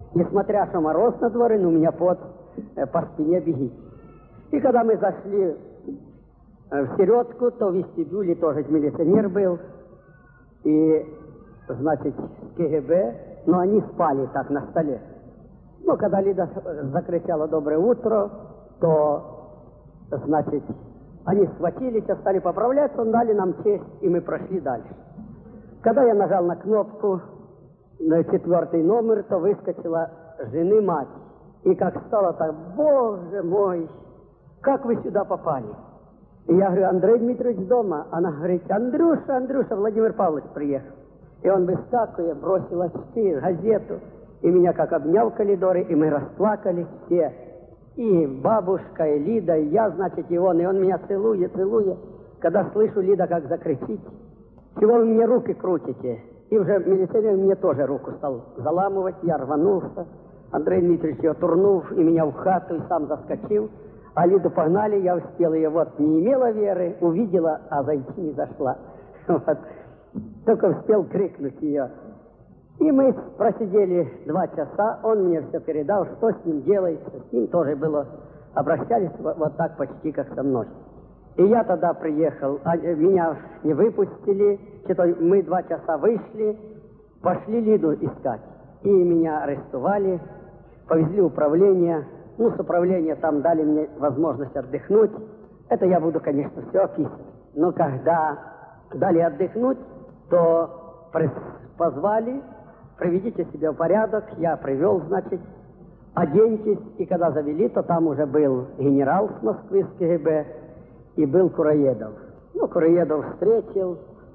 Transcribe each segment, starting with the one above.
Несмотря что мороз на дворе, но у меня пот по спине бегит. И когда мы зашли в середку, то в вестибюле тоже милиционер был. И, значит, КГБ, но они спали так на столе. Но когда Лида закричала «Доброе утро», то, значит, они схватились, стали поправляться, дали нам честь, и мы прошли дальше. Когда я нажал на кнопку, на 4-й номер, то выскочила жены мать. И как стало так: «Боже мой, как вы сюда попали?» И я говорю: «Андрей Дмитриевич дома». Она говорит: Андрюша, Владимир Павлович приехал». И он выскакивая, бросил очки, газету, и меня как обнял в коридоре, и мы расплакались все. И бабушка, и Лида, и я, значит, и он меня целует. Когда слышу, Лида как закричит: «Чего вы мне руки крутите?» И уже милиционер мне тоже руку стал заламывать, я рванулся. Андрей Дмитриевич ее турнув, и меня в хату, и сам заскочил. А Лиду погнали, я успел ее, вот, не имела веры, увидела, а зайти не зашла. Вот. Только успел крикнуть ее. И мы просидели 2 часа, он мне все передал, что с ним делается. С ним тоже было, обращались вот так почти, как со мной. И я тогда приехал, меня не выпустили, мы 2 часа вышли, пошли Лиду искать. И меня арестовали, повезли в управление. Ну, с управления там дали мне возможность отдохнуть. Это я буду, конечно, все описывать. Но когда дали отдохнуть, то позвали: «Приведите себя в порядок». Я привел, значит, оденьтесь. И когда завели, то там уже был генерал с Москвы, с КГБ, и был Кураедов. Ну, Кураедов встретил.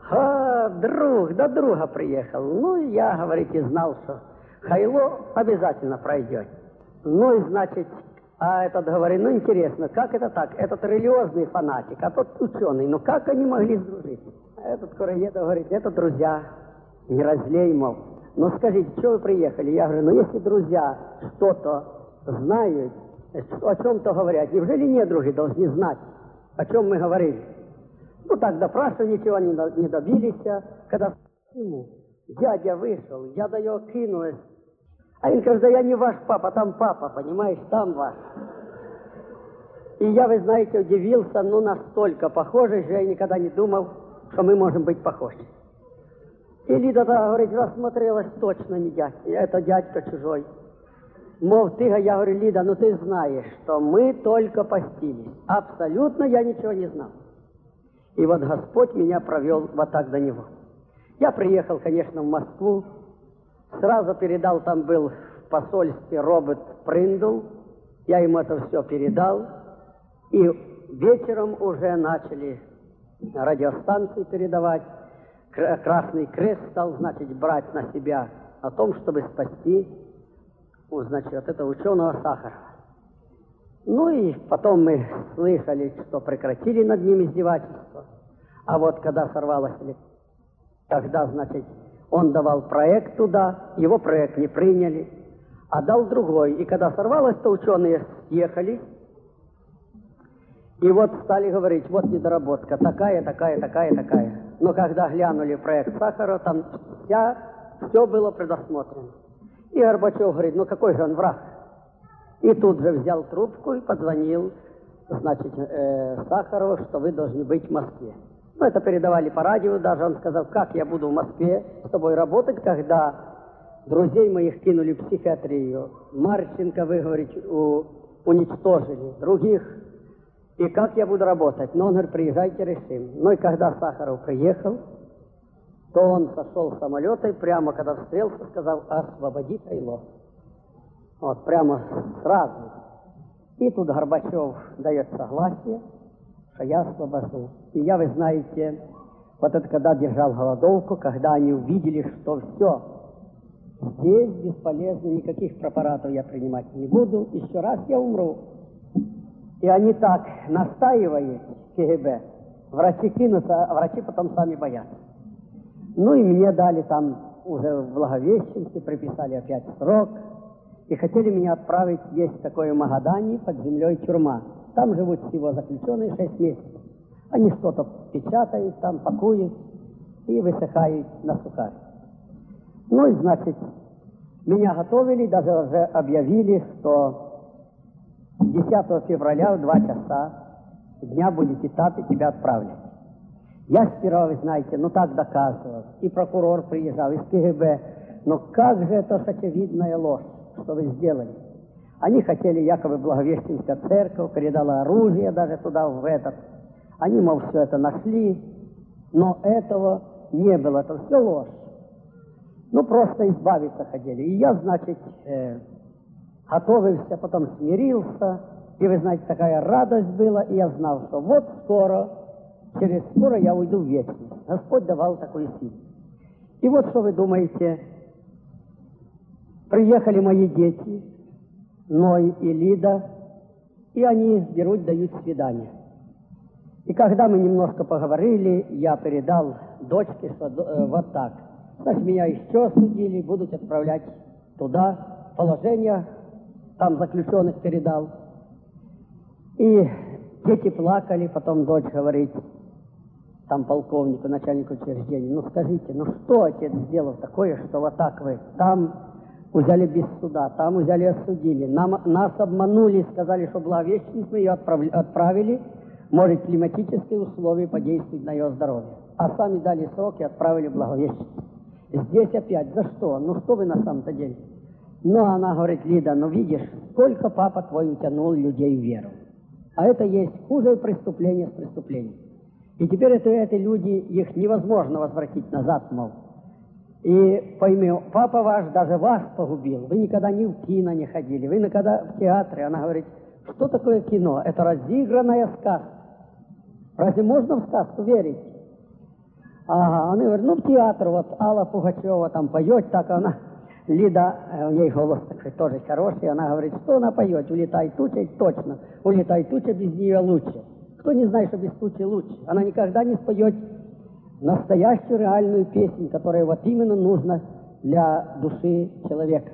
Друга приехал. Ну, и я, говорите, знал, что Хайло обязательно пройдет. Ну, и, значит, а этот говорит: «Ну, интересно, как это так? Этот религиозный фанатик, а тот ученый. Ну, как они могли сдружиться?» А этот Кураедов говорит: «Это друзья, не разлей, мол. Ну, скажите, что вы приехали?» Я говорю: «Ну, если друзья что-то знают, о чем-то говорят, неужели недруги должны знать, о чем мы говорили?» Ну, так допрашивали, ничего не добились. Когда ему дядя вышел, я до него кинулась. А он говорит: «Да я не ваш папа, там папа, понимаешь, там ваш». И я, вы знаете, удивился, ну, настолько похожи, что я никогда не думал, что мы можем быть похожи. И Лида, да, говорит, рассмотрелась, точно не дядя, это дядька чужой. Мол, я говорю: «Лида, ну ты знаешь, что мы только постились». Абсолютно я ничего не знал. И вот Господь меня провел вот так до него. Я приехал, конечно, в Москву, сразу передал, там был в посольстве Роберт Приндл, я ему это все передал, и вечером уже начали радиостанции передавать. Красный Крест стал, значит, брать на себя о том, чтобы спасти, значит, от этого ученого Сахарова. Ну и потом мы слышали, что прекратили над ним издевательство. А вот когда сорвалось, тогда, значит, он давал проект туда, его проект не приняли, а дал другой. И когда сорвалось, то ученые съехали. И вот стали говорить: вот недоработка, такая. Но когда глянули проект Сахарова, там все было предусмотрено. И Горбачев говорит: ну какой же он враг? И тут же взял трубку и позвонил, значит, Сахарову, что вы должны быть в Москве. Ну, это передавали по радио даже. Он сказал: как я буду в Москве с тобой работать, когда друзей моих кинули в психиатрию, Марченко, вы говорите, уничтожили, других. И как я буду работать? Но он говорит: приезжайте, решим. Ну и когда Сахаров приехал, то он сошел с самолета и прямо, когда встретился, сказал: освободи Хайло. Вот, прямо сразу. И тут Горбачев дает согласие, что я освобожу. И я, вы знаете, вот это когда держал голодовку, когда они увидели, что все, здесь бесполезно, никаких препаратов я принимать не буду, еще раз я умру. И они так настаивают, КГБ, врачи кинутся, а врачи потом сами боятся. Ну и мне дали там уже в Благовещенце, приписали опять срок, и хотели меня отправить, есть такое в Магадане, под землей тюрьма. Там живут всего заключенные 6 месяцев. Они что-то печатают, там пакуют и высыхают на сухарь. Ну и, значит, Меня готовили, даже уже объявили, что 10 февраля в 2 часа дня будет этап, и тебя отправлять. Я сперва, вы знаете, так доказывал, и прокурор приезжал, из КГБ. Но как же это очевидная ложь, что вы сделали? Они хотели, якобы Благовещенская церковь передала оружие даже туда, в этот. Они, мол, все это нашли, но этого не было, это все ложь. Просто избавиться хотели. И я, значит, готовился, потом смирился, и, вы знаете, такая радость была, и я знал, что вот через скоро я уйду в вечность. Господь давал такую силу. И вот что вы думаете, приехали мои дети, Ной и Лида, и они дают свидание. И когда мы немножко поговорили, я передал дочке, что вот так. Значит, меня еще судили, будут отправлять туда, положение, там заключенных передал. И дети плакали, потом дочь говорит, там полковнику, начальнику учреждения, скажите, что отец сделал такое, что вот так вы там взяли без суда, там взяли осудили, нас обманули, сказали, что Благовещенец, мы ее отправили, может, климатические условия подействуют на ее здоровье. А сами дали срок и отправили в Благовещенец. Здесь опять, за что? Что вы на самом-то деле? Она говорит, Лида, видишь, сколько папа твой утянул людей в веру. А это есть хуже преступление с преступлением. И теперь эти люди, их невозможно возвратить назад, мол. И пойми, папа ваш даже вас погубил. Вы никогда ни в кино не ходили, вы никогда в театре. Она говорит, что такое кино? Это разыгранная сказка. Разве можно в сказку верить? Ага, она говорит, в театр, вот Алла Пугачева там поет, так она, Лида, у ней голос такой тоже хороший, она говорит, что она поет, улетай туча, точно, улетай туча, без нее лучше. Кто не знает, что без тучи лучше? Она никогда не споет настоящую реальную песню, которая вот именно нужна для души человека.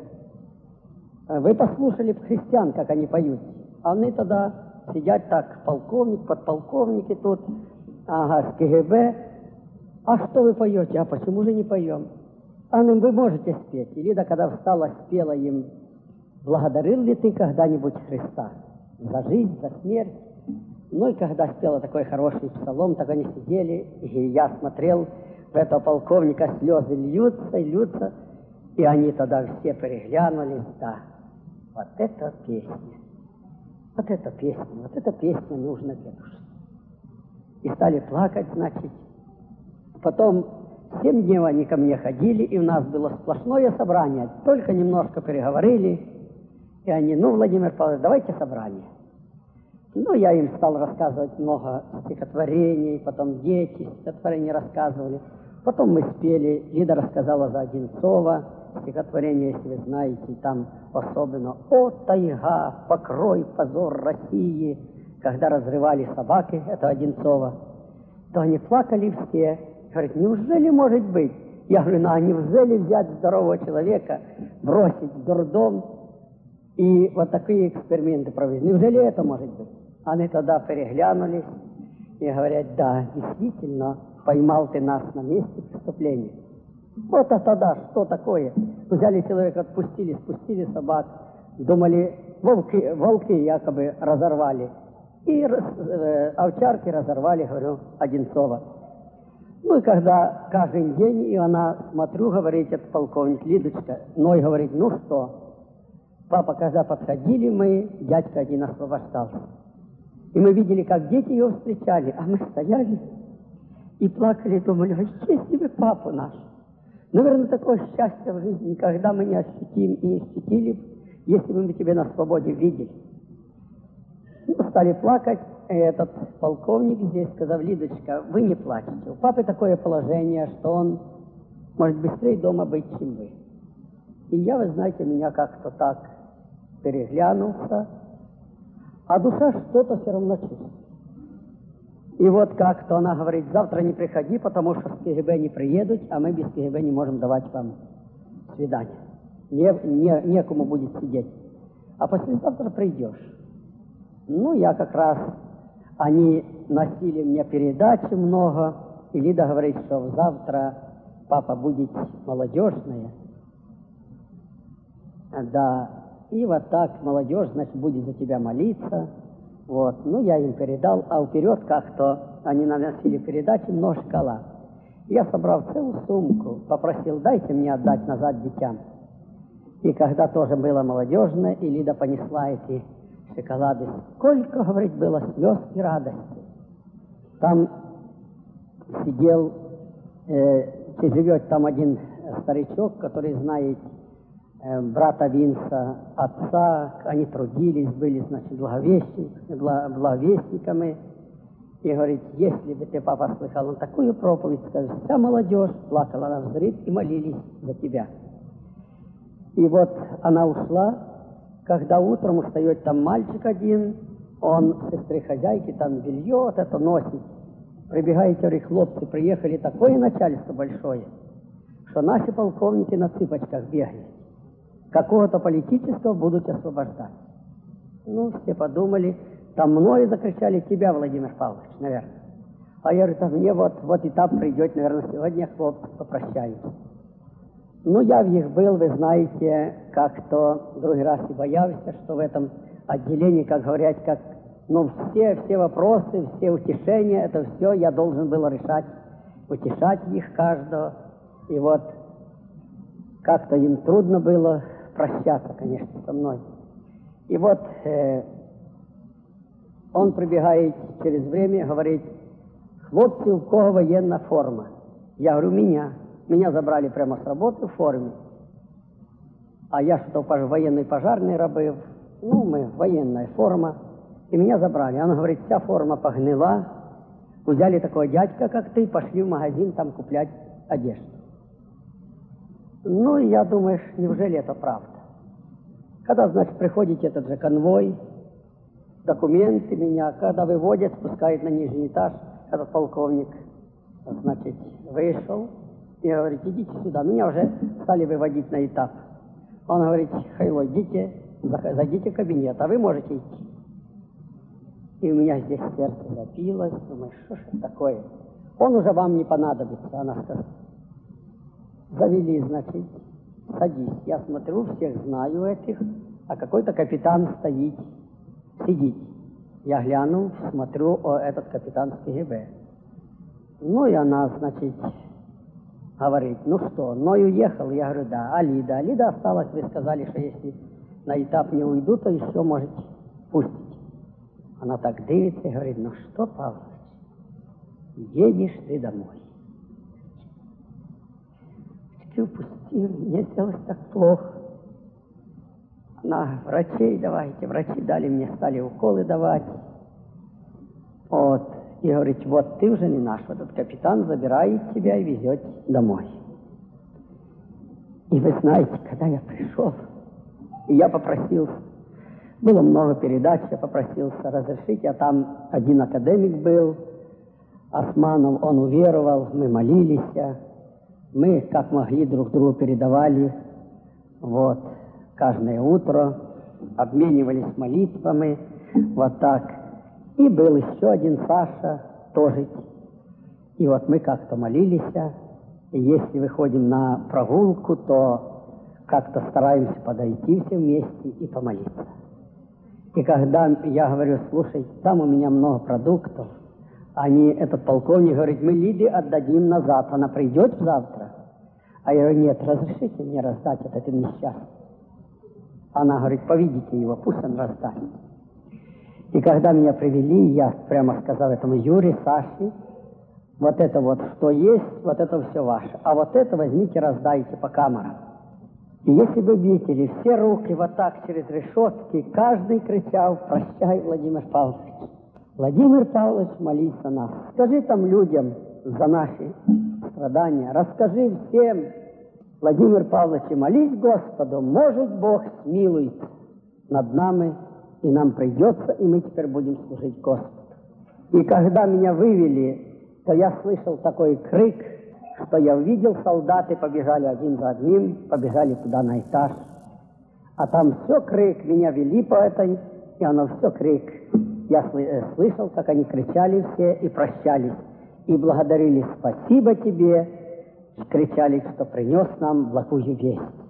Вы послушали христиан, как они поют. Они тогда сидят так, полковник, подполковники тут, с КГБ. А что вы поете? А почему же не поем? Вы можете спеть. И Лида, когда встала, спела им, благодарил ли ты когда-нибудь Христа за жизнь, за смерть? И когда спела такой хороший псалом, так они сидели, и я смотрел, в этого полковника слезы льются и льются, и они тогда все переглянулись, да, вот эта песня нужна для души. И стали плакать, значит. Потом 7 дней они ко мне ходили, и у нас было сплошное собрание, только немножко переговорили, и они, Владимир Павлович, давайте собрание. Я им стал рассказывать много стихотворений, потом дети стихотворения рассказывали. Потом мы спели, Лида рассказала за Одинцова стихотворение, если вы знаете, там особенно «О, тайга, покрой, позор России», когда разрывали собаки, это Одинцова, то они плакали все. Говорят, неужели может быть? Я говорю, неужели взять здорового человека, бросить в дурдом и вот такие эксперименты провести? Неужели это может быть? Они тогда переглянулись и говорят, да, действительно, поймал ты нас на месте преступления. Вот тогда что такое? Взяли человека, отпустили, спустили собак, думали, волки якобы разорвали. И овчарки разорвали, говорю, Одинцова. И когда каждый день, и она, смотрю, говорит, этот полковник, Лидочка, Ной говорит, что? Папа, когда подходили мы, дядька один освобождался. И мы видели, как дети его встречали, а мы стояли и плакали, думали, если бы папу наш. Наверное, такое счастье в жизни никогда мы не ощутим и не ощутили, если бы мы тебя на свободе видели. Стали плакать, и этот полковник здесь сказал, Лидочка, вы не плачете. У папы такое положение, что он может быстрее дома быть, чем вы. И я, вы знаете, меня как-то так переглянулся, а душа что-то все равно чувствует. И вот как-то она говорит, завтра не приходи, потому что с КГБ не приедут, а мы без КГБ не можем давать вам свидание. Некому будет сидеть. А послезавтра придешь. Я как раз, они носили мне передачи много, и Лида говорит, что завтра папа будет молодежная. Да, и вот так молодежь, значит, будет за тебя молиться. Вот, ну, я им передал, а вперед как-то они наносили передачи много шоколад. Я собрал целую сумку, попросил, дайте мне отдать назад детям. И когда тоже было молодежное, и Лида понесла эти шоколады, сколько, говорит, было слез и радости. Там сидел, живет там один старичок, который знает брата Винса, отца, они трудились, были, значит, благовестниками. И говорит, если бы ты, папа, слыхал, он такую проповедь, скажет, вся молодежь плакала на взрыв и молились за тебя. И вот она ушла, когда утром устает там мальчик один, он сестры хозяйки там белье вот это носит. Прибегает, говорит, хлопцы, приехали, такое начальство большое, что наши полковники на цыпочках бегают. Какого-то политического будут освобождать. Ну, все подумали, там мною закричали тебя, Владимир Павлович, наверное. А я говорю, там мне вот этап придет, наверное, сегодня хлопцы попрощаются. Ну, я в них был, вы знаете, как-то другой раз и боялся, что в этом отделении, как говорят, как, ну, все вопросы, все утешения, это все я должен был решать, утешать их каждого. И вот как-то им трудно было прощаться, конечно, со мной. И вот он прибегает через время, говорит, хлопцы, у кого военная форма? Я говорю, меня. Меня забрали прямо с работы в форме. А я что-то военный пожарный робив. Ну, мы, военная форма. И меня забрали. Он говорит, вся форма погнила. Взяли такого дядька, как ты, пошли в магазин там куплять одежду. Ну, и я думаю, неужели это правда? Когда, значит, приходит этот же конвой, документы меня, когда выводят, спускают на нижний этаж, этот полковник, значит, вышел и говорит, идите сюда. Меня уже стали выводить на этап. Он говорит, Хайло, идите, зайдите в кабинет, а вы можете идти. И у меня здесь сердце забилось, думаю, что ж это такое? Он уже вам не понадобится, она сказала. Завели, значит, садись. Я смотрю, всех знаю этих, а какой-то капитан стоит, сидит. Я гляну, смотрю, этот капитан с КГБ. Ну, и она, значит, говорит, ну что, Ной уехал? Я говорю, да. А Лида? А Лида осталась, вы сказали, что если на этап не уйду, то еще можете пустить. Она так дивится и говорит, ну что, Павлович, едешь ты домой. Ты упустил, мне сделалось так плохо. На врачей давайте, врачи дали мне, стали уколы давать. Вот. И говорит, вот ты уже не наш, вот этот капитан забирает тебя и везет домой. И вы знаете, когда я пришел, и я попросился, было много передач, я попросился разрешить, а там один академик был, Османов, он уверовал, мы молились, мы как могли друг другу передавали, вот, каждое утро, обменивались молитвами, вот так. И был еще один Саша, тоже. И вот мы как-то молились, и если выходим на прогулку, то как-то стараемся подойти все вместе и помолиться. И когда я говорю, слушай, там у меня много продуктов, этот полковник говорит, мы Лиде отдадим назад, она придет завтра? А я говорю, нет, разрешите мне раздать этим несчастным. Она говорит, поведите его, пусть он раздаст. И когда меня привели, я прямо сказал этому Юре, Саше, вот это вот, что есть, вот это все ваше. А вот это возьмите, раздайте по камерам. И если бы видели, все руки вот так через решетки, каждый кричал, прощай, Владимир Павлович. Владимир Павлович, молись за нас. Скажи там людям за наши страдания, расскажи всем, Владимир Павлович, молись Господу, может Бог смилуется над нами, и нам придется, и мы теперь будем служить Господу. И когда меня вывели, то я слышал такой крик, что я увидел, солдаты побежали один за одним, побежали туда на этаж. А там все крик, меня вели по этой, и оно все крик. Я слышал, как они кричали все и прощались, и благодарили, спасибо тебе, кричали, что принес нам благую весть.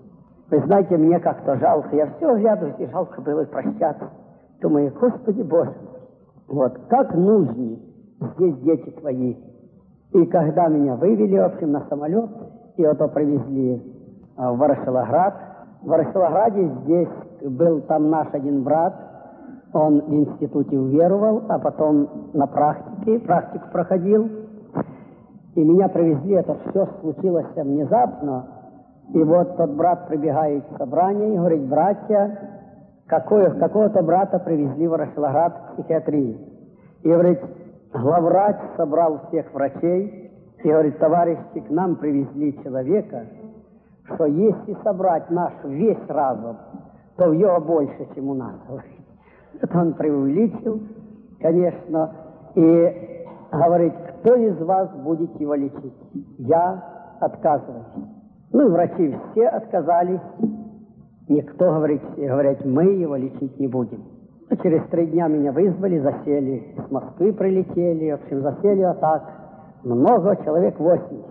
Вы знаете, мне как-то жалко. Я все оглядываюсь, и жалко было прощаться. Думаю, Господи Боже, вот как нужны здесь дети твои. И когда меня вывели, в общем, на самолет, и вот привезли в Ворошиловград. В Ворошиловграде здесь был там наш один брат, он в институте уверовал, а потом на практику проходил. И меня привезли, это все случилось внезапно. И вот тот брат прибегает к собранию и говорит: братья, какого-то брата привезли в Ворошиловград к психиатрии. И говорит, главврач собрал всех врачей и говорит: товарищи, к нам привезли человека, что если собрать наш весь разум, то в его больше, чем у нас. Это он преувеличил, конечно, и говорит: кто из вас будет его лечить? Я отказываюсь. Ну и врачи все отказались. Никто, говорят, мы его лечить не будем. А через 3 дня меня вызвали, засели, с Москвы прилетели, в общем, засели вот так, много, человек 80.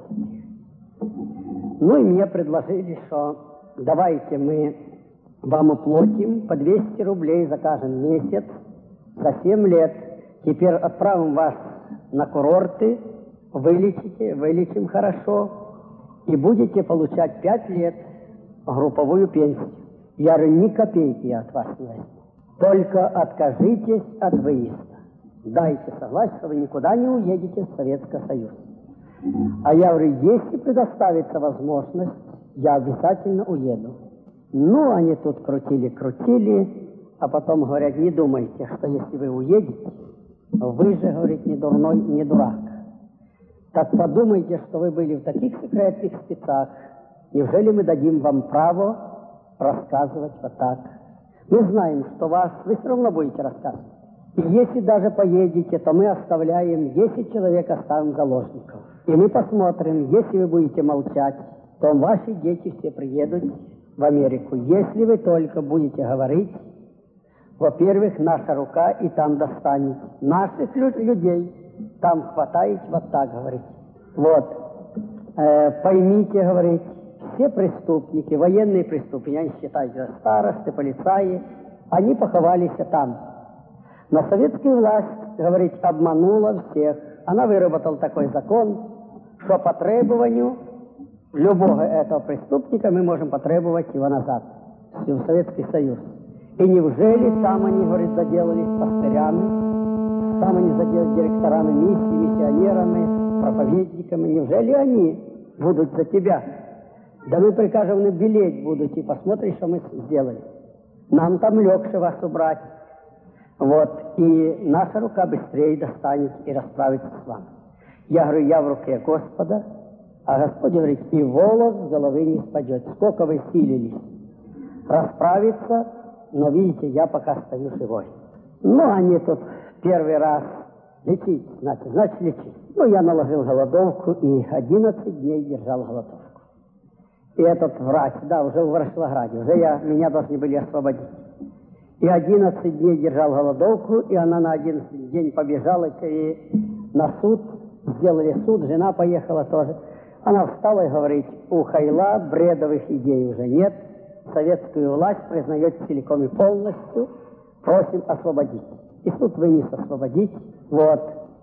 Ну и мне предложили, что давайте мы вам уплатим по 200 рублей за каждый месяц, за 7 лет. Теперь отправим вас на курорты, вылечим хорошо, и будете получать 5 лет групповую пенсию. Я говорю, ни копейки я от вас не возьму. Только откажитесь от выезда. Дайте согласие, что вы никуда не уедете в Советский Союз. А я говорю, если предоставится возможность, я обязательно уеду. Ну, они тут крутили, а потом говорят, не думайте, что если вы уедете, вы же, говорит, не дурной, не дурак. Так подумайте, что вы были в таких секретных спецах. Неужели мы дадим вам право рассказывать вот так? Мы знаем, что вы все равно будете рассказывать. И если даже поедете, то мы оставляем 10 человек, оставим заложников. И мы посмотрим, если вы будете молчать, то ваши дети все приедут в Америку. Если вы только будете говорить, во-первых, наша рука и там достанет. Наших людей там хватает, вот так говорить. Вот, поймите, говорить, все преступники, военные преступники, они считают, старосты, полицаи, они поховались там. Но советская власть, говорит, обманула всех. Она выработала такой закон, что по требованию любого этого преступника мы можем потребовать его назад в Советский Союз. И неужели там они, говорит, заделались пастырями, там они заделались директорами миссий, миссионерами, проповедниками. Неужели они будут за тебя? Да мы прикажем на билет будут и посмотрим, что мы сделали. Нам там легче вас убрать. Вот, и наша рука быстрее достанет и расправится с вами. Я говорю, я в руке Господа, а Господь говорит, и волос с головы не спадет. Сколько вы силились расправиться, но видите, я пока стою живой. Ну, они тут первый раз лечить, значит лечить. Ну, я наложил голодовку и 11 дней держал голодовку. И этот врач, да, уже в Ворошиловграде, меня должны были освободить. И 11 дней держал голодовку, и она на 11 день побежала и на суд, сделали суд, жена поехала тоже. Она встала и говорит, у Хайла бредовых идей уже нет, советскую власть признает целиком и полностью, просим освободить. И суд вынес освободить, вот.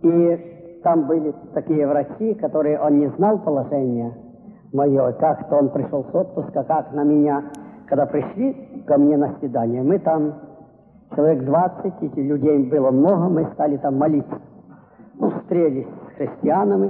И там были такие врачи, которые он не знал положения мое, как-то он пришел с отпуска, как на меня, когда пришли ко мне на свидание, мы там, человек 20, этих людей было много, мы стали там молиться. Ну, встретились с христианами,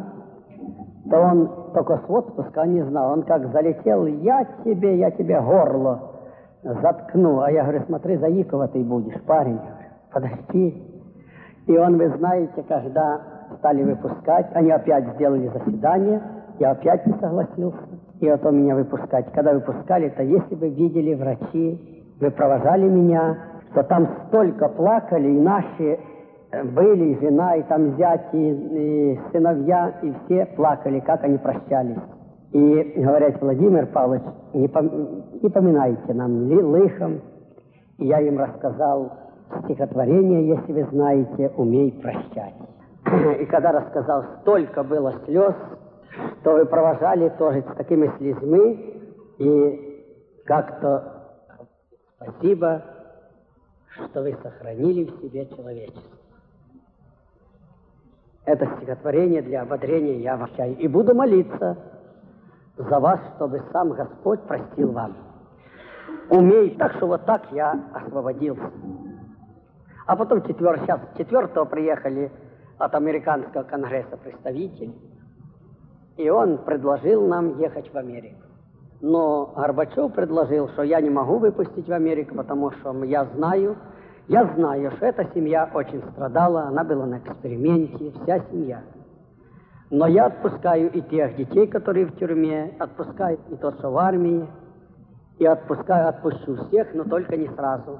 то он только с отпуска не знал, он как залетел, я тебе горло заткну, а я говорю, смотри, заикова ты будешь, парень, подожди. И он, вы знаете, когда стали выпускать, они опять сделали заседание, я опять не согласился, и вот он меня выпускать. Когда выпускали, то если бы видели врачи, вы провожали меня, то там столько плакали, и наши были, и жена, и там зять, и сыновья, и все плакали, как они прощались. И говорят, Владимир Павлович, не поминайте нам лыхом. И я им рассказал стихотворение, если вы знаете, «Умей прощать». И когда рассказал, столько было слез, что вы провожали тоже с такими слезами, и как-то спасибо, что вы сохранили в себе человечество. Это стихотворение для ободрения я вручаю. И буду молиться за вас, чтобы сам Господь простил вам. Умей, так что вот так я освободился. А потом сейчас 4-го приехали от американского конгресса представитель, и он предложил нам ехать в Америку. Но Горбачев предложил, что я не могу выпустить в Америку, потому что я знаю, что эта семья очень страдала, она была на эксперименте, вся семья. Но я отпускаю и тех детей, которые в тюрьме, отпускаю и тот, что в армии, и отпущу всех, но только не сразу.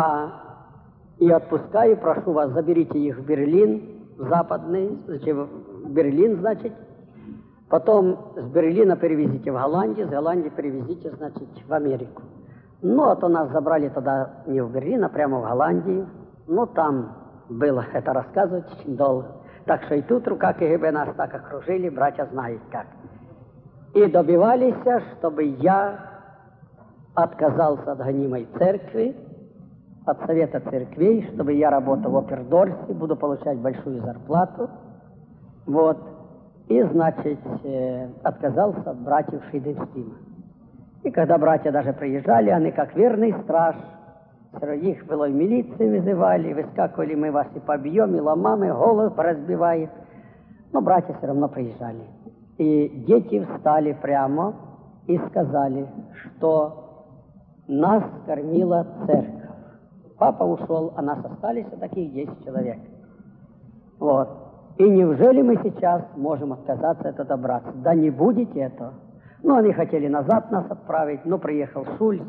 И отпускаю, прошу вас, заберите их в Берлин, в западный, в Берлин, значит. Потом с Берлина перевезите в Голландию, с Голландии перевезите, значит, в Америку. Ну, а то нас забрали тогда не в Берлин, а прямо в Голландию. Ну, там было это рассказывать очень долго. Так что и тут рука КГБ нас так окружили, братья знают как. И добивались, чтобы я отказался от гонимой церкви, от совета церквей, чтобы я работал в Опердорсе, буду получать большую зарплату. Вот. И, значит, отказался от братьев Фриденштейна. И когда братья даже приезжали, они как верный страж, их было в милиции вызывали, выскакивали, мы вас и побьем, и ломаем, и голову поразбиваем. Но братья все равно приезжали. И дети встали прямо и сказали, что нас кормила церковь. Папа ушел, а нас остались таких 10 человек. Вот. И неужели мы сейчас можем отказаться от этого брата? Да не будете этого. Ну, они хотели назад нас отправить, но приехал Шульц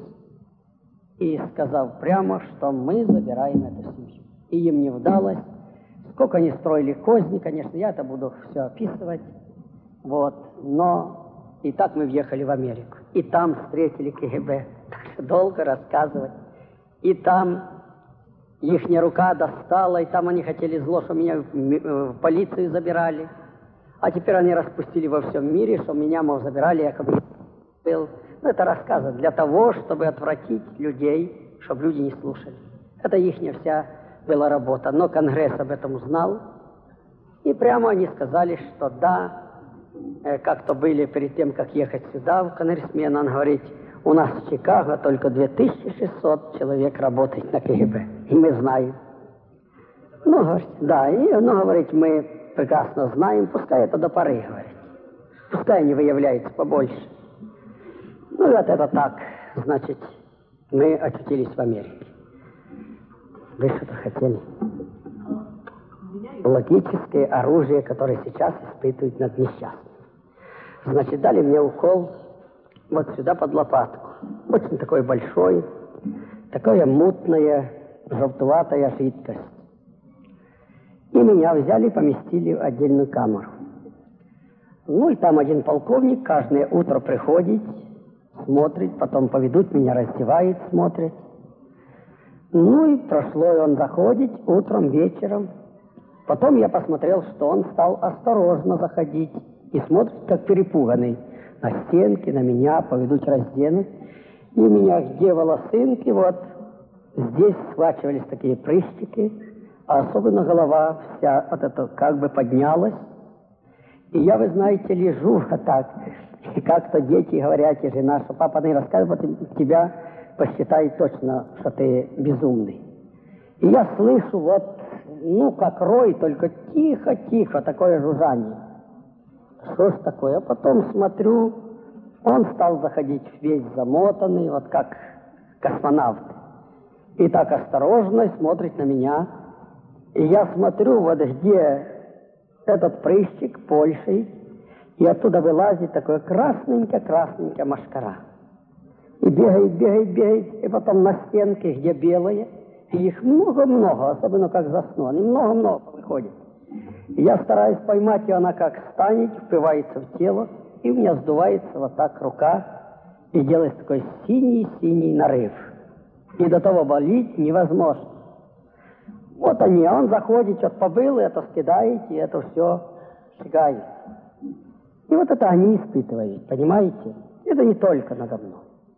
и сказал прямо, что мы забираем эту семью. И им не удалось. Сколько они строили козни, конечно, я это буду все описывать. Вот. Но и так мы въехали в Америку. И там встретили КГБ. Так что долго рассказывать. И там ихняя рука достала, и там они хотели зло, что меня в полицию забирали. А теперь они распустили во всем мире, что меня, мол, забирали, якобы был. Ну, это рассказы для того, чтобы отвратить людей, чтобы люди не слушали. Это ихняя вся была работа. Но Конгресс об этом узнал. И прямо они сказали, что да, как-то были перед тем, как ехать сюда, в конгрессмен, он говорит, у нас в Чикаго только 2600 человек работает на КГБ. И мы знаем. Ну, говорит, да, и, ну, говорит, мы прекрасно знаем, пускай это до поры, говорит. Пускай они выявляются побольше. Ну, вот это так, значит, мы очутились в Америке. Вы что-то хотели? Логическое оружие, которое сейчас испытывают над несчастными. Значит, дали мне укол вот сюда под лопатку. Очень такой большой, такая мутная, желтоватая жидкость. И меня взяли и поместили в отдельную камеру. Ну и там один полковник каждое утро приходит, смотрит, потом поведут меня, раздевает, смотрит. Ну и прошло, и он заходит утром, вечером. Потом я посмотрел, что он стал осторожно заходить и смотрит, как перепуганный. На стенки, на меня, поведут разденуть. И у меня где волосинки, вот здесь схвачивались такие прыщики, а особенно голова вся вот эта как бы поднялась. И я, вы знаете, лежу вот так. И как-то дети говорят, и жена, что папа не рассказывает, вот тебя посчитает точно, что ты безумный. И я слышу вот, ну, как рой, только тихо-тихо, такое жужжание. Что ж такое? А потом смотрю, он стал заходить весь замотанный, вот как космонавт. И так осторожно смотрит на меня. И я смотрю, вот где этот прыщик больший, и оттуда вылазит такое красненькая машкара. И бегает, и потом на стенке, где белые, и их много-много, особенно как засну, они много-много выходят. И я стараюсь поймать ее, она как станет, впивается в тело, и у меня сдувается вот так рука, и делается такой синий-синий нарыв. И до того болеть невозможно. Вот они, а он заходит, что-то побыл, это скидает, и это все шагает. И вот это они испытывают, понимаете? Это не только надо мной.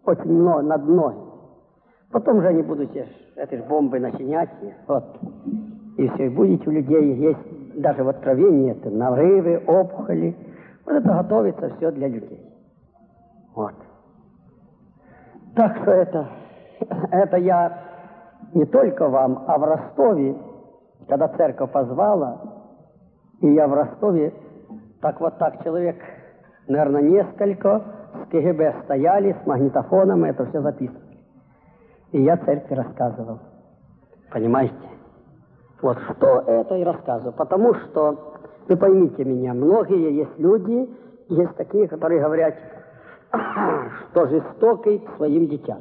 очень много, над многим. Потом же они будут эти же бомбы начинять, вот, и все, и будете у людей есть даже в откровении это нарывы, опухоли. Вот это готовится все для людей. Вот. Так что это я не только вам, а в Ростове, когда церковь позвала, и я в Ростове, так вот так человек, наверное, несколько с КГБ стояли, с магнитофоном, и это все записывали. И я церкви рассказывал. Понимаете? Вот что это и рассказываю. Потому что, вы поймите меня, многие есть люди, есть такие, которые говорят, что жестокий к своим детям.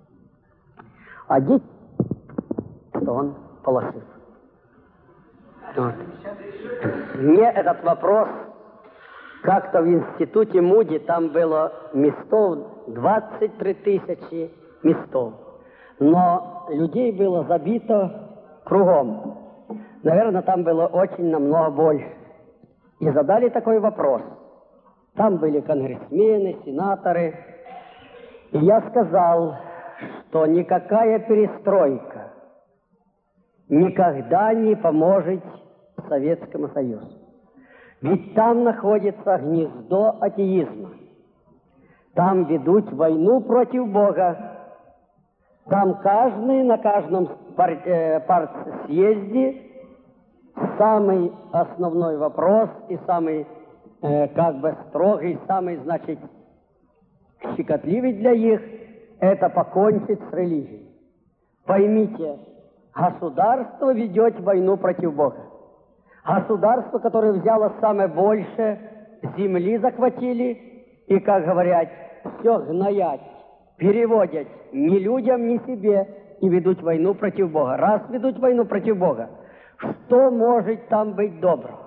А дети, что он положил. Вот. Мне этот вопрос, как-то в институте Муди, там было местов, 23 тысячи местов. Но людей было забито кругом. Наверное, там было очень намного больше. И задали такой вопрос. Там были конгрессмены, сенаторы. И я сказал, что никакая перестройка никогда не поможет Советскому Союзу. Ведь там находится гнездо атеизма. Там ведут войну против Бога. Там каждый на каждом партсъезде самый основной вопрос и самый как бы строгий, самый, значит, щекотливый для них – это покончить с религией. Поймите, государство ведет войну против Бога. Государство, которое взяло самое большее, земли захватили, и, как говорят, все гноять, переводят ни людям, ни себе, и ведут войну против Бога. Раз ведут войну против Бога, что может там быть доброго?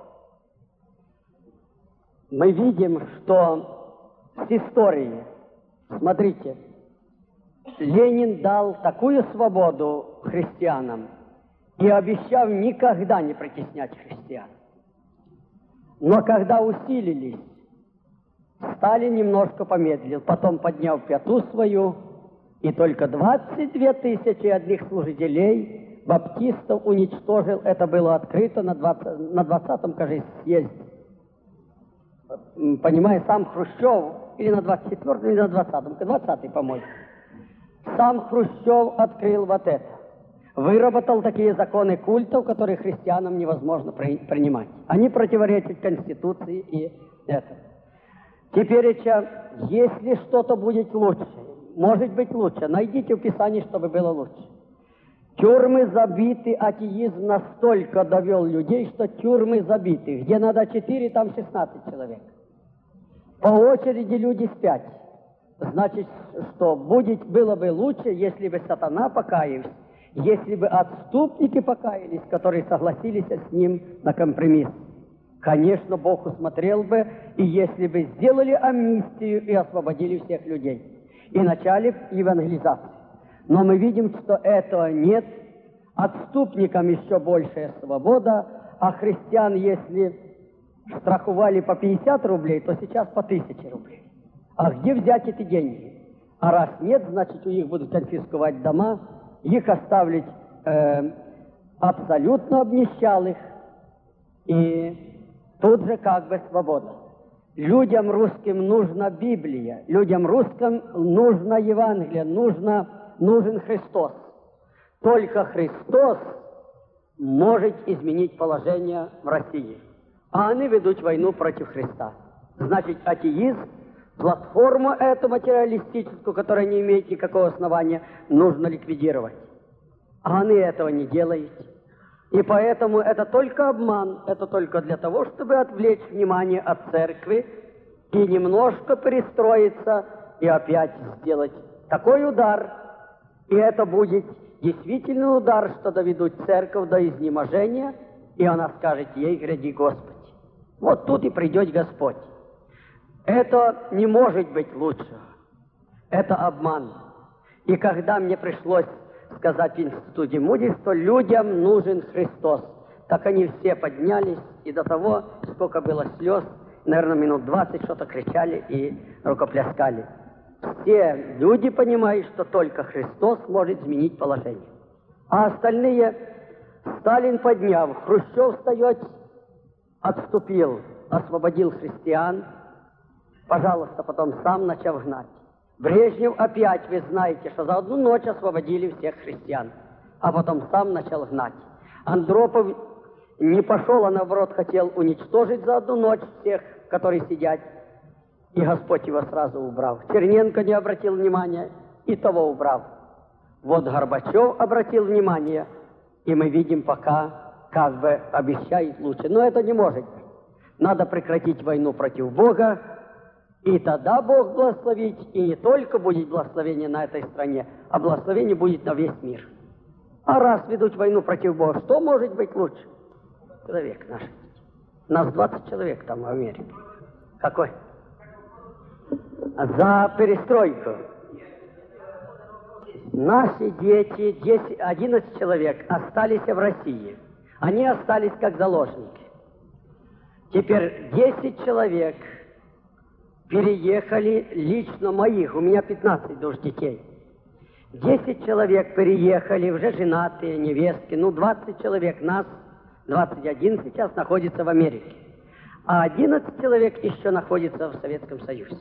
Мы видим, что с истории, смотрите, Ленин дал такую свободу христианам и обещал никогда не притеснять христиан. Но когда усилились, Сталин немножко помедлил, потом поднял пяту свою, и только 22 тысячи одних служителей баптистов уничтожил. Это было открыто на 20-м, кажется, съезде. Понимаете, сам Хрущев, или на 24-м, или на 20-м, 20-й, по-моему. Сам Хрущев открыл вот это. Выработал такие законы культов, которые христианам невозможно принимать. Они противоречат Конституции и это. Теперь, если что-то будет лучше, может быть лучше, найдите в Писании, чтобы было лучше. Тюрьмы забиты, атеизм настолько довел людей, что тюрьмы забиты. Где надо 4, там 16 человек. По очереди люди спят. Значит, что было бы лучше, если бы сатана покаялся, если бы отступники покаялись, которые согласились с ним на компромисс. Конечно, Бог усмотрел бы, и если бы сделали амнистию и освободили всех людей, и начали евангелизацию. Но мы видим, что этого нет. Отступникам еще большая свобода, а христиан, если страховали по 50 рублей, то сейчас по 1000 рублей. А где взять эти деньги? А раз нет, значит, у них будут конфисковать дома, их оставить абсолютно обнищалых, и тут же как бы свобода. Людям русским нужна Библия, людям русским нужно Евангелие, нужен Христос. Только Христос может изменить положение в России. А они ведут войну против Христа. Значит, атеизм, платформу эту материалистическую, которая не имеет никакого основания, нужно ликвидировать. А они этого не делают. И поэтому это только обман, это только для того, чтобы отвлечь внимание от церкви и немножко перестроиться и опять сделать такой удар. И это будет действительно удар, что доведут церковь до изнеможения, и она скажет ей: гряди, Господи. Вот тут и придет Господь. Это не может быть лучше. Это обман. И когда мне пришлось сказать в институте Муди, что людям нужен Христос, так они все поднялись, и до того, сколько было слез, наверное, минут 20 что-то кричали и рукопляскали. все люди понимают, что только Христос может изменить положение. А остальные, Сталин подняв, Хрущев встает, отступил, освободил христиан, пожалуйста, потом сам начал гнать. Брежнев опять, вы знаете, что за одну ночь освободили всех христиан, а потом сам начал гнать. Андропов не пошел, а наоборот хотел уничтожить за одну ночь всех, которые сидят, и Господь его сразу убрал. Черненко не обратил внимания, и того убрал. Вот Горбачев обратил внимание, и мы видим пока, как бы обещает лучше. Но это не может быть. Надо прекратить войну против Бога, и тогда Бог благословит, и не только будет благословение на этой стране, а благословение будет на весь мир. А раз ведут войну против Бога, что может быть лучше? Человек наш. Нас 20 человек там в Америке. Какой? За перестройку. Наши дети, 11 человек, остались в России. Они остались как заложники. Теперь 10 человек переехали лично моих, у меня 15 душ детей. 10 человек переехали, уже женатые, невестки, 20 человек нас, 21 сейчас находится в Америке. А 11 человек еще находится в Советском Союзе.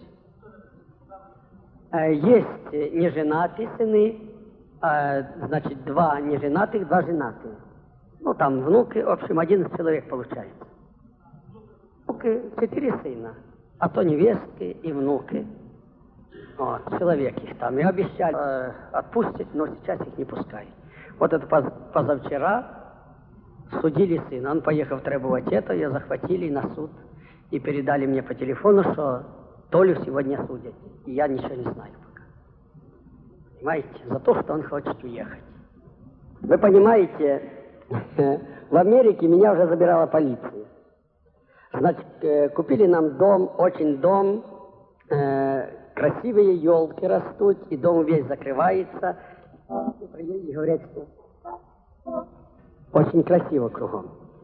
Есть неженатые сыны, значит, 2 неженатых, 2 женатые. Там внуки, в общем, 11 человек получается. 4 сына, а то невестки и внуки. Вот, человек их там. И обещали отпустить, но сейчас их не пускают. Вот это позавчера судили сына. Он поехал требовать это, ее захватили на суд. И передали мне по телефону, что Толю сегодня судят. И я ничего не знаю пока. Понимаете? За то, что он хочет уехать. Вы понимаете, в Америке меня уже забирала полиция. Значит, купили нам дом, очень дом, красивые елки растут, и дом весь закрывается. И приедете, говорят, что очень красиво кругом.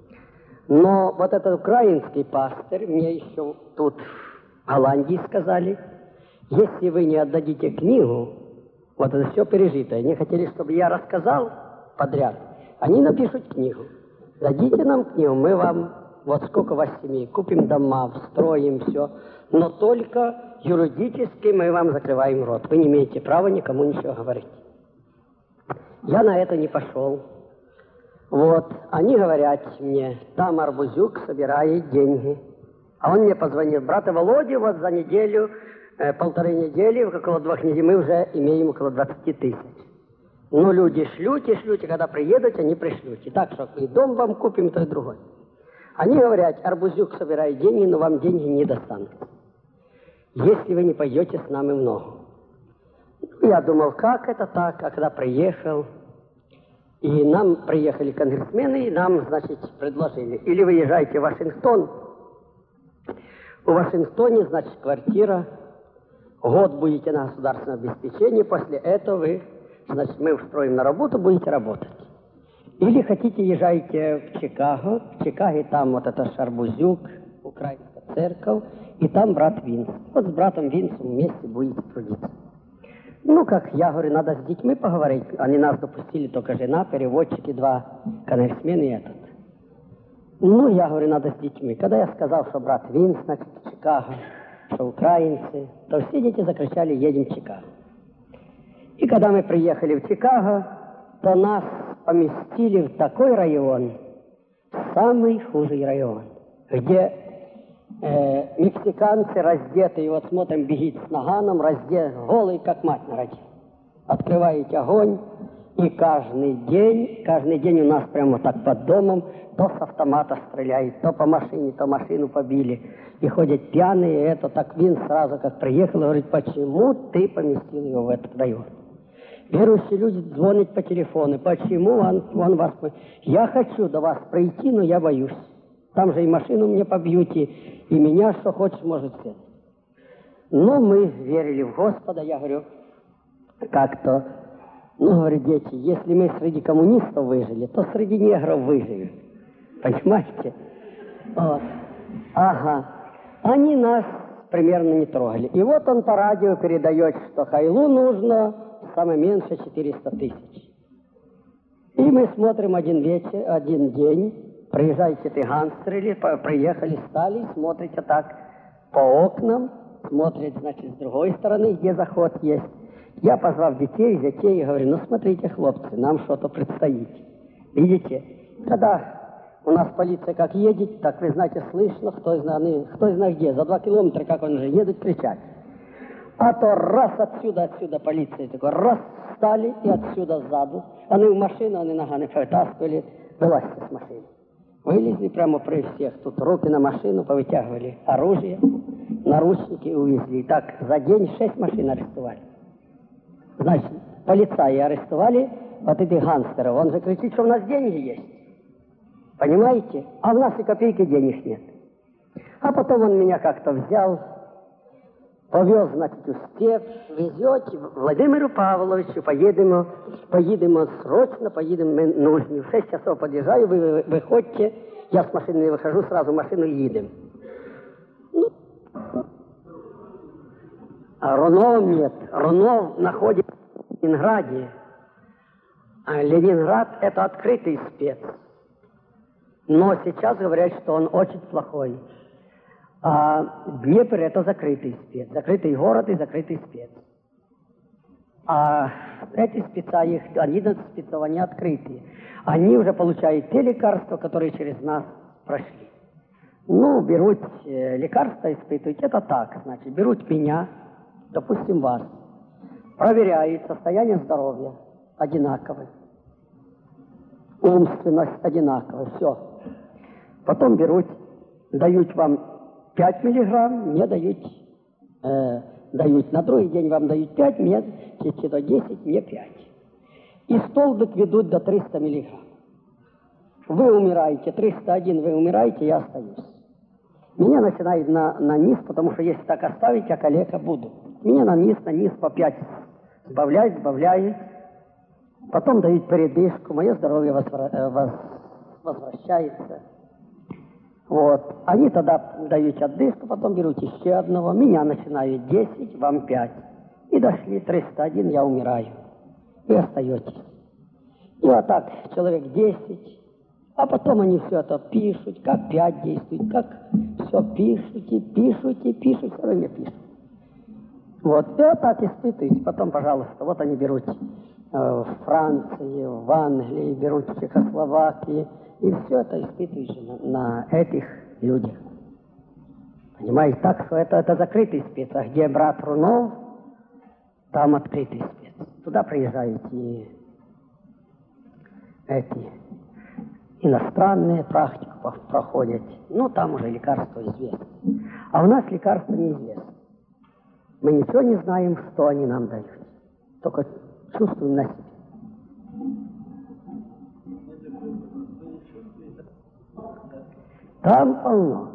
Но вот этот украинский пастырь, мне еще тут в Голландии сказали, если вы не отдадите книгу, вот это все пережитое, они хотели, чтобы я рассказал подряд, они напишут книгу. Дадите нам книгу, мы вам, вот сколько у вас семей, купим дома, строим все, но только юридически мы вам закрываем рот. Вы не имеете права никому ничего говорить. Я на это не пошел. Вот, они говорят мне, там Арбузюк собирает деньги. А он мне позвонил, брата Володя, вот за неделю, 1,5 недели, около 2 недель, мы уже имеем около 20 тысяч. Ну, люди шлют, и когда приедут, они пришлют. И так, что и дом вам купим, то и другой. Они говорят, Арбузюк собирает деньги, но вам деньги не достанутся, если вы не пойдете с нами в ногу. Я думал, как это так, а когда приехал, и нам приехали конгрессмены, и нам, значит, предложили, или вы езжайте в Вашингтон, в Вашингтоне, значит, квартира, год будете на государственном обеспечении, после этого вы, значит, мы устроим на работу, будете работать. Или хотите, езжайте в Чикаго там вот это Арбузюк, украинская церковь, и там брат Винс. Вот с братом Винсом вместе будете трудиться. Ну, как я говорю, надо с детьми поговорить. Они нас допустили, только жена, переводчики, 2 конгрессмена и этот. Ну, я говорю, надо с детьми. Когда я сказал, что брат Винс, значит, в Чикаго, что украинцы, то все дети закричали, едем в Чикаго. И когда мы приехали в Чикаго, то нас поместили в такой район, самый худший район, где мексиканцы раздетые, вот смотрим, бегит с наганом, голый, как мать на роде. Открываете огонь, и каждый день у нас прямо так под домом, то с автомата стреляют, то по машине, то машину побили. И ходят пьяные, это так Вин сразу, как приехал, говорит, почему ты поместил его в этот район? Верующие люди звонят по телефону, почему он вас... Я хочу до вас прийти, но я боюсь. Там же и машину мне побьете, и меня, что хочешь, может все. Но мы верили в Господа, я говорю, как-то, говорю, дети, если мы среди коммунистов выжили, то среди негров выживем. Понимаете? Вот. Ага. Они нас примерно не трогали. И вот он по радио передает, что Хайлу нужно самое меньше 400 тысяч. И мы смотрим один день, приезжаете ты гангстеры, приехали, стали, смотрите так по окнам, смотрят, значит, с другой стороны, где заход есть. Я, позвав детей, зятей, говорю, ну смотрите, хлопцы, нам что-то предстоит. Видите, когда у нас полиция как едет, так вы знаете, слышно, кто знает где, за 2 километра, как он же едет, кричать. А то раз отсюда полиция, такой, раз встали и отсюда сзаду. Они в машину, они ногами вытаскивали, вылазьте с машины. Вылезли прямо при всех, тут руки на машину, повытягивали оружие, наручники и увезли. Так за день 6 машин арестовали. Значит, полицаи арестовали вот этих гангстеров. Он же кричит, что у нас деньги есть. Понимаете? А у нас и копейки денег нет. А потом он меня как-то взял, повез, значит, у степ, везете Владимиру Павловичу, поедем срочно, поедем нужно. В 6 часов подъезжаю, вы выходите, я с машины не выхожу, сразу в машину едем. Ну, а Рунова нет. Рунов находится в Ленинграде. А Ленинград — это открытый спец. Но сейчас говорят, что он очень плохой. А Днепр — это закрытый спец. Закрытый город и закрытый спец. А эти спеца, их 11 спецов, они открытые. Они уже получают те лекарства, которые через нас прошли. Ну, берут лекарства, испытывают. Это так, значит, берут меня, допустим, вас, проверяют состояние здоровья одинаковое, умственность одинаковая, все. Потом берут, дают вам 5 миллиграмм, мне дают на другой день вам дают 5, мне до 10, мне 5. И столбик ведут до 300 миллиграмм. Вы умираете, 301 вы умираете, я остаюсь. Меня начинает на низ, потому что если так оставить, я калека буду. Меня на низ по 5 сбавляют. Потом дают передышку, мое здоровье возвращается. Вот. Они тогда дают отдышку, потом берут еще одного. Меня начинают 10, вам 5. И дошли 301, я умираю. Вы остаетесь. И вот так человек 10. А потом они все это пишут, как 5 действует, как все пишут, все время пишут. Вот. И вот так испытываете. Потом, пожалуйста, вот они берут в Франции, в Англии, берут в Чехословакии. И все это испытываешь на этих людях. Понимаете, так что это закрытый спец. А где брат Рунов, там открытый спец. Туда приезжают и эти иностранные практику проходят. Ну, там уже лекарства известны. А у нас лекарства неизвестны. Мы ничего не знаем, что они нам дают. Только чувствуем на себе. Там полно.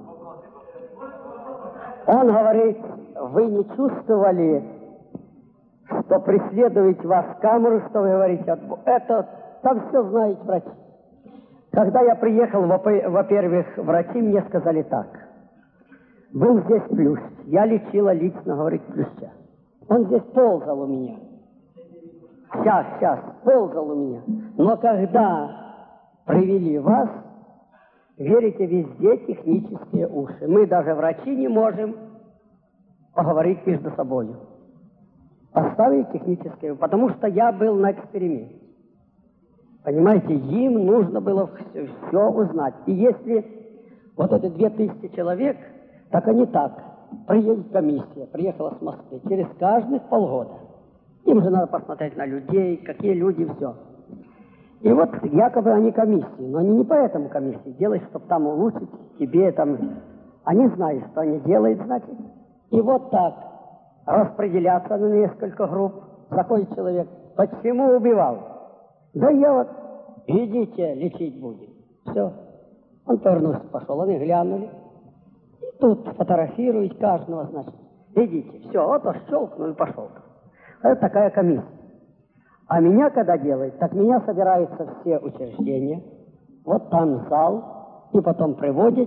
Он говорит, вы не чувствовали, что преследует вас камеру, что вы говорите, это там все знают врачи. Когда я приехал, во-первых, врачи мне сказали так. Был здесь плющ. Я лечила лично, говорит, плюща. Он здесь ползал у меня. Сейчас, ползал у меня. Но когда привели вас, верите, везде технические уши. Мы даже врачи не можем поговорить между собой. Поставить технические, потому что я был на эксперименте. Понимаете, им нужно было все узнать. И если вот эти 2000 человек, так они так. Приедет комиссия, приехала с Москвы, через каждых полгода. Им же надо посмотреть на людей, какие люди, все. И вот якобы они комиссии, но они не поэтому комиссии делают, чтобы там улучшить тебе там. Они знают, что они делают, значит. И вот так распределяться на несколько групп. Заходит человек, почему убивал? Да я вот, идите, лечить будем. Все. Он повернулся, пошел, они глянули. И тут фотографируют каждого, значит. Идите, все, вот он щелкнул и пошел. Это такая комиссия. А меня когда делают, так меня собираются все учреждения, вот там зал, и потом приводят,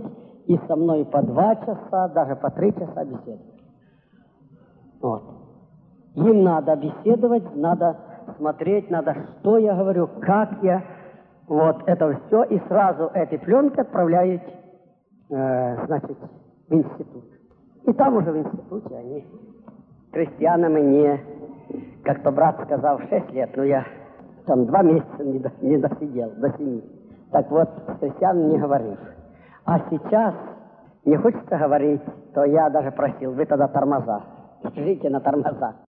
и со мной по 2 часа, даже по 3 часа беседовать. Вот. Им надо беседовать, надо смотреть, надо, что я говорю, как я. Вот это все, и сразу эти пленки отправляют, значит, в институт. И там уже в институте они крестьянами не, как-то брат сказал, 6 лет, но я там 2 месяца не досидел, до 7. Так вот, с крестьянами не говорил. А сейчас не хочется говорить, то я даже просил, вы тогда тормоза, жите на тормоза.